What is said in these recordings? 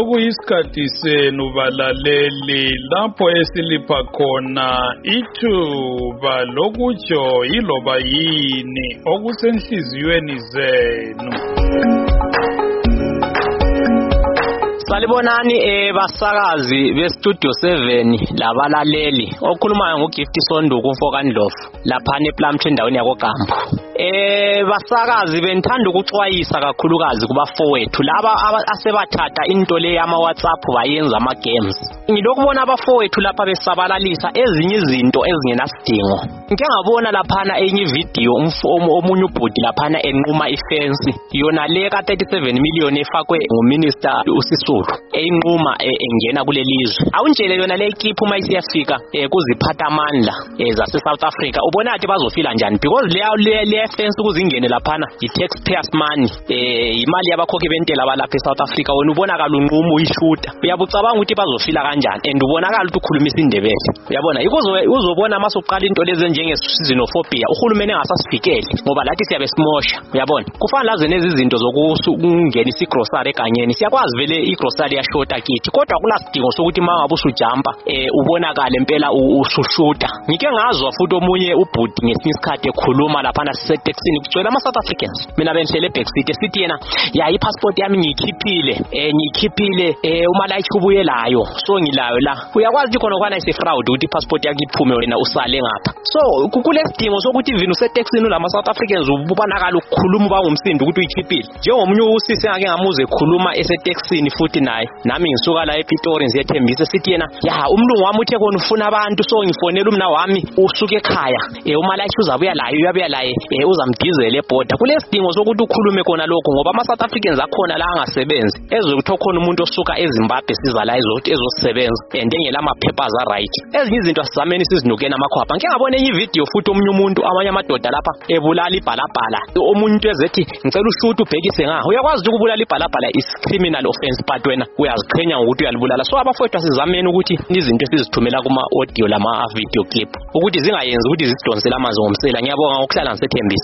sokuyisikhathi senu balaleli lapho esilipha khona ithuba lokutsho yiloba yini okusenhliziyweni zenu. Salibonani basakazi bestudio 7 labalaleli okhulumayo nguGift Sonduku Mfokandlovu lapha ePlumtree endaweni yakoGambu. Basakazi benithanda ukuxwayisa kakhulukazi kubafowethu laba asebathatha into le yama WhatsApp bayenza ama games. Ngilokubona abafowethu lapha besabalalisa ezinye izinto ezingenasidingo. Ngike ngabona laphana enye video omunye ubhudi laphana enquma ifence yona le ka 37 million efakwe nguminister uSisulu enquma engena kulelizwe. Awuntshele yona le equipe uma isiyafika kuziphatha amandla zase South Africa ubona athi bazofila njani because le fence kuzingene laphana i-taxpayers money imali yabakhokhi bentela balapha eSouth Africa wena ubonakala unqumo uyishuta uyabucabanga ukuthi bazofila kanjani and ubonakala ukuthi ukhulumisa indebele uyabona uzobona masoqala into lezi njenge xenophobia uhulumeni engasasifikeli ngoba lathi siyabe simosha uyabona kufanele laze nezi izinto zokungenisa igrocery eganyeni siyakwazi vele igrocery yashota kithi kodwa kunasidingo sokuthi mangabe usujampa ubonakala impela usushuta. Ngike ngazwa futhi omunye ubhudi ngesinye isikhathi ekhuluma laphana sisetaxini kugcwele ama South Africans mina benhlele backseat esithi yena ya i-passport yami ngiyikhiphile uma la ichubuyelayo so ngilayo la uyakwazi khona kwana isefraud ukuthi i-passport yakhe iphume wena usale ngapha so kulesidingo sokuthi ivini usetaxini ulama South Africans ubonakala ukukhuluma bangumsindo ukuthi uyikhiphile njengomunye usisi engake ngamuze ekhuluma esetaxini futhi naye nami ngisuka la ePitori ngiyethembisa sithi yena ya umlungu wami uthe kona ufuna abantu so ngifonela umna wami usuke ekhaya uma la uzabuya laye uzamdizela eborder kulesidingo sokuthi ukhulume kona lokho ngoba ama South Africans akhona la angasebenzi ezokuthi khona umuntu osuka eZimbabwe siza la ezosebenza engela ama papers are right ezinye izinto asizameni sizinukena amakhwapha ngike ngabona enye video futhi omunye umuntu amanye amadoda lapha ebulala ibhalabhala omuntu ezethi ngicela ushuthi ubhekise ngaho uyakwazi ukubulala ibhalabhala is criminal offense but wena uyaziqhenya ngokuthi uyalibulala so abafowethu asizameni ukuthi izinto sizithumela kuma audio lama video clip ukuthi zingayenzi ukuthi zisidonsela amanzi ngomsela. Ngiyabonga ngokuhlala ngisethembisa.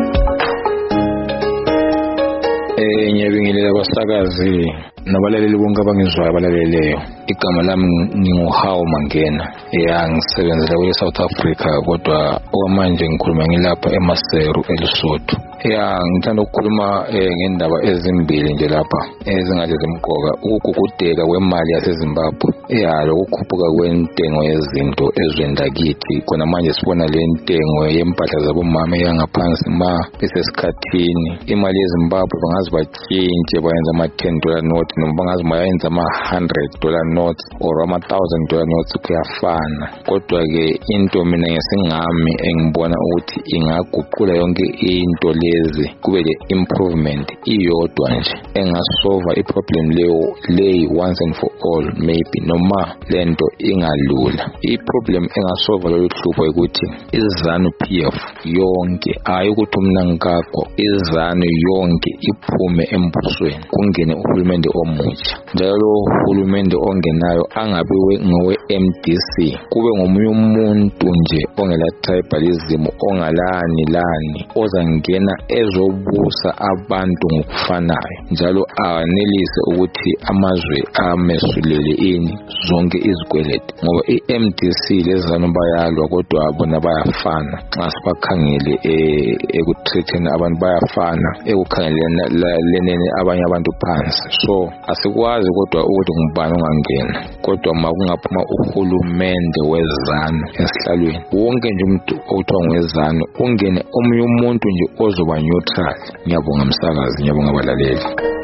Ngiyabingelela abasakazi nabalaleli bonke abangizwayo abalaleleyo. Igama lami nginguHawu Mangena ngisebenzela kwe-South Africa kodwa okwamanje ngikhuluma ngilapha eMaseru eLesotho. Ngithanda ukukhuluma ngendaba ezimbili nje lapha ezingathi zimqoka ukugugudeka kwemali yaseZimbabwe lokukhuphuka kwentengo yezinto ezweni lakithi khona manje sibona le ntengo yempahla zabomama yangaphansi ma besesikhathini imali yeZimbabwe bangazi batshintshe bayenza ama$10 note noma bangazi bayenza ama$100 notes or ama$1,000 notes kuyafana kodwa ke into mina ngesingami engibona ukuthi ingaguqula yonke into lezi kube le improvement iyodwa nje engasolve iproblem leyo once and for all maybe noma lento ingalula iproblem engasolve lo hlupho ukuthi iZANU PF yonke ayikuthi umna ngakho iZANU yonke iphume embusweni kungene uhulumende omutsha njalo uhulumende ongenayo angabe ngowe MDC kube ngomunye umuntu nje ongela tribalism ongalani ozangena ezobusa abantu ngokufanayo njalo anelise ukuthi amazwe amesulele zonke izikweleti ngoba iMDC lezanu bayalwa kodwa bona bayafana xa sibakhangele ekutretheni abantu bayafana ekukhangeleni abanye abantu phansi so asikwazi kodwa ukuthi ngubani ongangena kodwa makungaphuma uhulumende weZANU esihlalweni wonke nje umuntu othiwa ngweZANU ungene omunye umuntu nje ozoba neutral. Ngiyabonga msakazi, ngiyabonga abalaleli.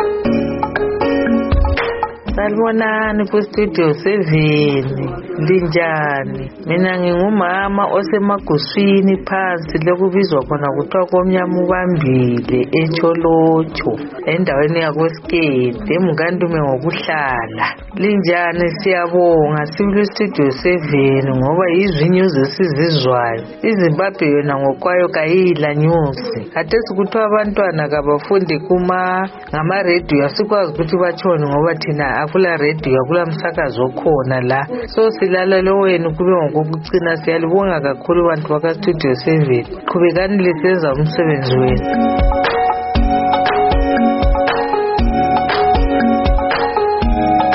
Salibonani ku studio 7 linjani mina ngingumama osemaguswini phansi lokubizwa khona kuthiwa komnyama ubambile eTsholotsho endaweni yakoSkede emnkandume ngokuhlala linjani siyabonga sibu studio 7 ngoba izwinyuzi esizizwayo iZimbabwe yona ngokwayo kayila nyusi ate sikuthiwa abantwana kabafunde ngama radio asikwazi ukuthi batshone ngoba thina akula radio akula msakazo okhona la so silalela wenu kube ngokucina siyalibonga kakhulu bantu baka studio 7 qhubekani lisenza umsebenzi wenu.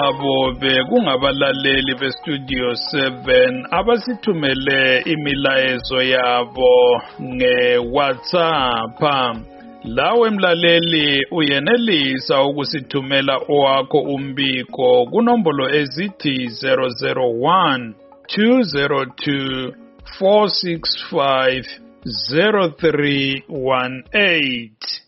labo bekungabalaleli beStudio 7 abasithumele imilayezo yabo ngeWhatsApp. Lawe mlaleli uyenelisa ukusithumela owakho umbiko kunombolo ezithi 001 202 465 0318.